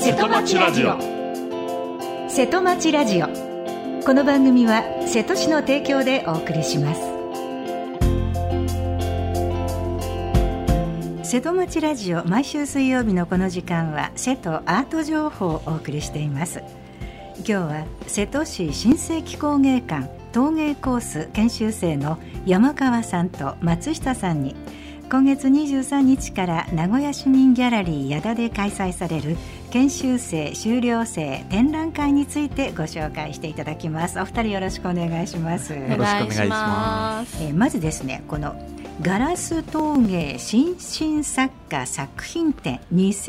瀬戸町ラジオ。 瀬戸町ラジオ。この番組は瀬戸市の提供でお送りします。瀬戸町ラジオ、毎週水曜日のこの時間は瀬戸アート情報をお送りしています。今日は瀬戸市新世紀工芸館陶芸コース研修生の山川さんと松下さんに、今月23日から名古屋市民ギャラリー矢田で開催される研修生修了生展覧会についてご紹介していただきます。お二人よろしくお願いします。 よろしくお願いします。 まずですね、このガラス陶芸新進作家作品展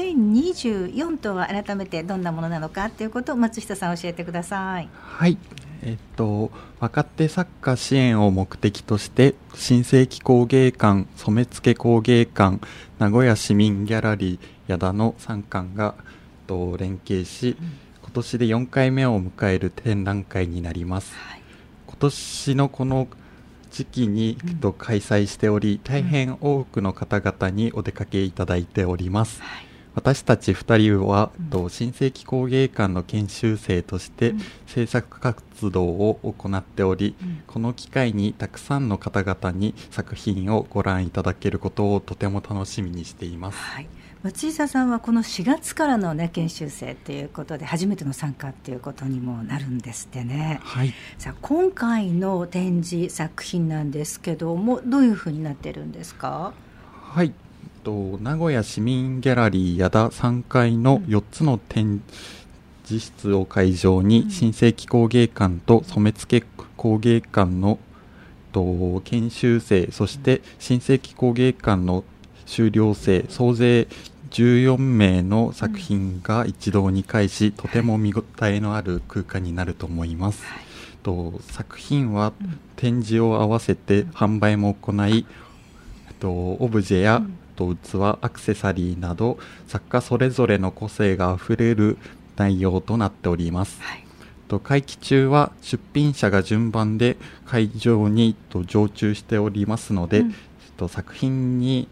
2024とは改めてどんなものなのかということを松下さん教えてください。 はい、若手作家支援を目的として新世紀工芸館、染付工芸館、名古屋市民ギャラリー矢田の3館が連携し、今年で4回目を迎える展覧会になります。今年のこの時期に開催しており、大変多くの方々にお出かけいただいております。私たち2人は、新世紀工芸館の研修生として制作活動を行っており、この機会にたくさんの方々に作品をご覧いただけることをとても楽しみにしています。 松下さんはこの4月からの、研修生ということで初めての参加ということにもなるんですってね。さあ、今回の展示作品なんですけども、どういうふうになっているんですか？ 名古屋市民ギャラリー矢田3階の4つの展示室を会場に、新世紀工芸館と染付工芸館の研修生、そして新世紀工芸館の修了生、総勢14名の作品が一堂に会し、とても見応えのある空間になると思います。作品は展示を合わせて販売も行い、オブジェや器、アクセサリーなど作家それぞれの個性があふれる内容となっております。会期中は出品者が順番で会場に常駐しておりますので、作品に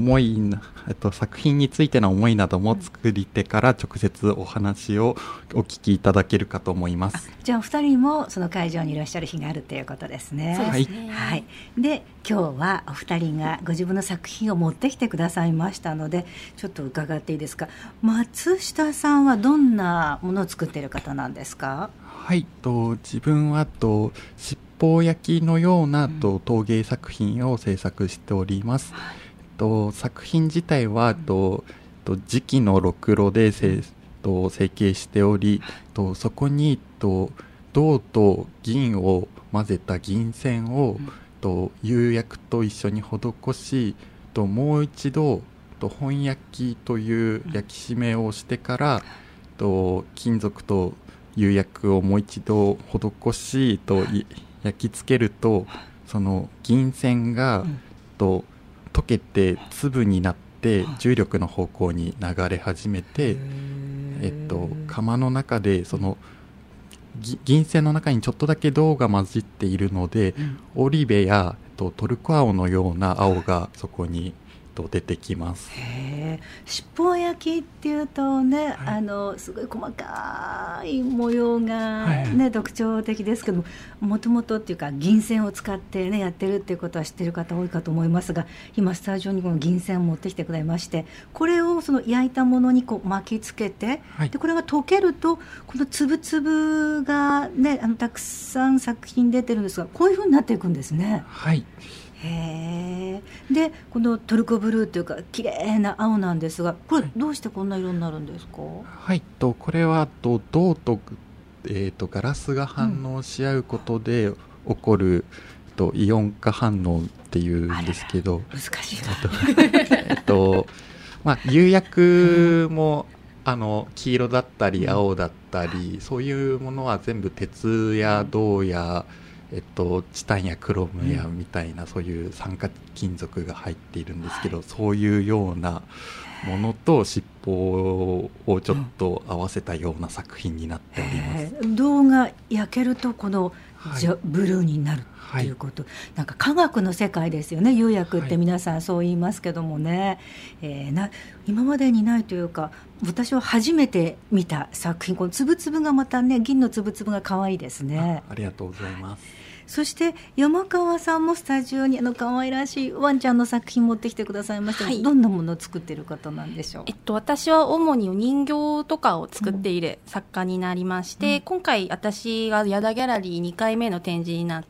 ついての思いなども作り手から直接お話をお聞きいただけるかと思います。 じゃあお二人もその会場にいらっしゃる日があるということですね。 そうですね。 で、今日はお二人がご自分の作品を持ってきてくださいましたので、ちょっと伺っていいですか？松下さんはどんなものを作っている方なんですか？ 自分は七宝焼きのような陶芸作品を制作しております。作品自体は磁器のろくろで成形しており、そこに銅と銀を混ぜた銀線を釉薬と一緒に施し、もう一度本焼きという焼き締めをしてから、金属と釉薬をもう一度施し焼き付けると、その銀線が溶けて粒になって重力の方向に流れ始めて、窯の中でその銀線の中にちょっとだけ銅が混じっているので、オリベやトルコ青のような青がそこに出てきます。 七宝焼きっていうとね、すごい細かい模様が、特徴的ですけどもともとっていうか銀線を使って、やってるっていうことは知ってる方多いかと思いますが、今スタジオにこの銀線を持ってきてくれまして、これをその焼いたものに巻きつけて、でこれが溶けるとこの粒々が、たくさん作品出てるんですが、こういう風になっていくんですね。でこのトルコブルーというか綺麗な青なんですが、これどうしてこんな色になるんですか？ これは銅と、ガラスが反応し合うことで起こる、イオン化反応っていうんですけど、 難しいわ釉薬も黄色だったり青だったり、そういうものは全部鉄や銅やチタンやクロムやみたいな、そういう酸化金属が入っているんですけど、そういうようなものと尻尾をちょっと合わせたような作品になっております。 銅が焼けるとこのブルーになるっていうこと、なんか科学の世界ですよね。釉薬って皆さんそう言いますけどもね、今までにないというか、私は初めて見た作品、このつぶつぶがまたね、銀のつぶつぶが可愛いですね。 ありがとうございます。 そして山川さんもスタジオに可愛らしいワンちゃんの作品持ってきてくださいました、どんなものを作っている方なんでしょう。 私は主に人形とかを作っている作家になりまして、今回私が矢田ギャラリー2回目の展示になって、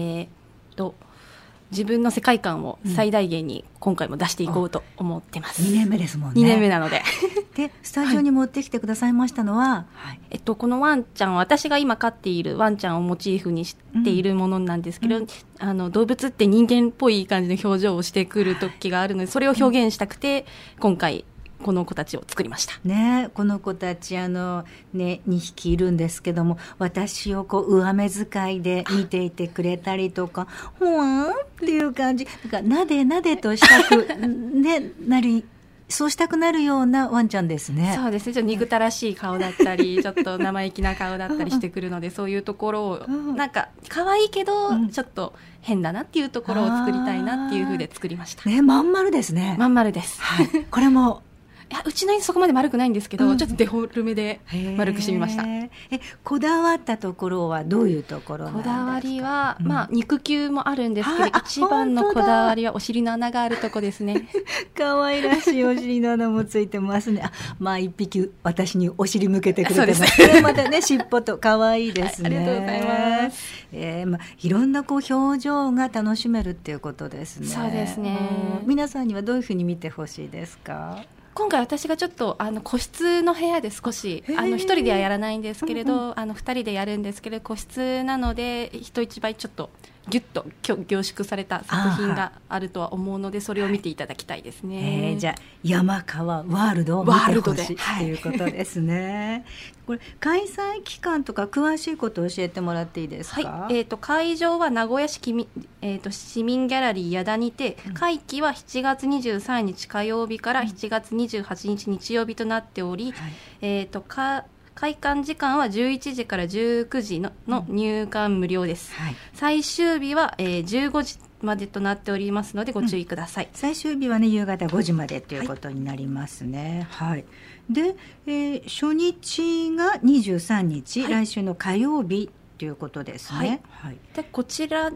自分の世界観を最大限に今回も出していこうと思ってます。 2年目ですもんね。 2年目なのででスタジオに持ってきてくださいましたのは、 このワンちゃんは私が今飼っているワンちゃんをモチーフにしているものなんですけど、動物って人間っぽい感じの表情をしてくる時があるので、それを表現したくて今回この子たちを作りました。 ね、この子たち2匹いるんですけども、私を上目遣いで見ていてくれたりとか、ほわんっていう感じ、なでなでとしたく、そうしたくなるようなワンちゃんですね。 そうですね。ちょっと憎たらしい顔だったりちょっと生意気な顔だったりしてくるので、そういうところをなんか可愛いけどちょっと変だなっていうところを作りたいなっていう風で作りました。 まん丸ですね。 まん丸です。 これもうちの犬そこまで丸くないんですけど、ちょっとデフォルメで丸くしてみました。 こだわったところはどういうところなんですか？ こだわりは、肉球もあるんですけど、一番のこだわりはお尻の穴があるとこですね。 可愛らしいお尻の穴もついてますね。一匹私にお尻向けてくれてますね。またね、尻尾と可愛いですね。 ありがとうございます。 いろんな表情が楽しめるっていうことですね。 そうですね。 皆さんにはどういうふうに見てほしいですか？ 今回私がちょっと個室の部屋で少し一人ではやらないんですけれど、二人でやるんですけれど、個室なので人一倍ちょっとギュッと凝縮された作品があるとは思うので、それを見ていただきたいですね。 じゃあ山川ワールドを見てほしいということですね。これ開催期間とか詳しいことを教えてもらっていいですか？ 会場は名古屋市市民ギャラリー矢田にて、会期は7月23日火曜日から7月28日日曜日となっており、開館時間は11時から19時 の入館無料です。最終日は、15時までとなっておりますのでご注意ください。 最終日はね、夕方5時までということになりますね。で、初日が23日、来週の火曜日ということですね。 でこちら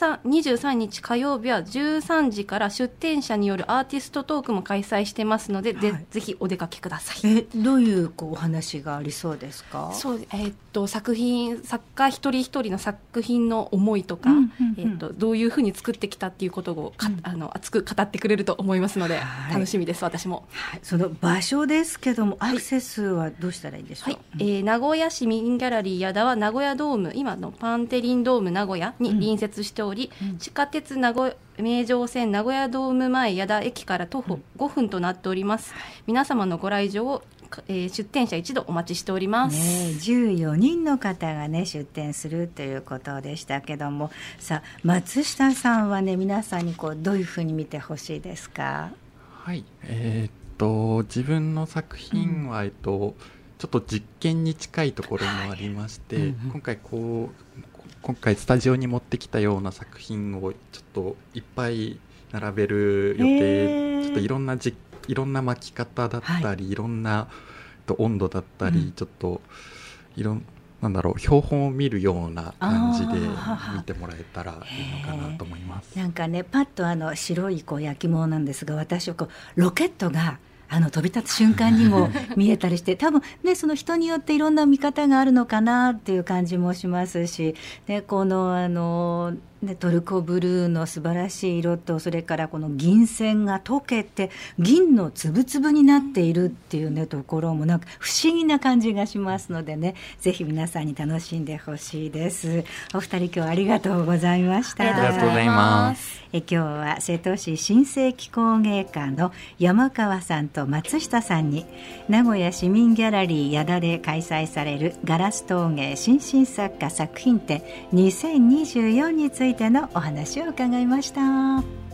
23日火曜日は13時から出展者によるアーティストトークも開催してますので、ぜひお出かけください。 どういうお話がありそうですか？ 作家一人一人の作品の思いとか、どういうふうに作ってきたっていうことを熱く語ってくれると思いますので、楽しみです。私も。 その場所ですけども、アクセスはどうしたらいいでしょう？ 名古屋市民ギャラリー矢田は名古屋ドーム、今のパンテリンドーム名古屋に隣接しており、地下鉄名城線名古屋ドーム前矢田駅から徒歩5分となっております。皆様のご来場を出展者一同お待ちしております。 14人の方がね出展するということでしたけども、さあ松下さんはね、皆さんにどういうふうに見てほしいですか？ 自分の作品は、ちょっと実験に近いところもありまして、今回スタジオに持ってきたような作品をちょっといっぱい並べる予定、ちょっといろんな巻き方だったり、いろんな温度だったり、ちょっと標本を見るような感じで見てもらえたらいいのかなと思います。 なんかね、パッと白い焼き物なんですが、私はロケットが飛び立つ瞬間にも見えたりして多分ね、その人によっていろんな見方があるのかなっていう感じもしますし、このトルコブルーの素晴らしい色と、それからこの銀線が溶けて銀のつぶつぶになっているっていうねところもなんか不思議な感じがしますのでね、ぜひ皆さんに楽しんでほしいです。お二人今日はありがとうございました。 ありがとうございます。 今日は瀬戸市新世紀工芸館の山川さんと松下さんに、名古屋市民ギャラリー矢田で開催されるガラス陶芸新進作家作品展2024についてのお話を伺いました。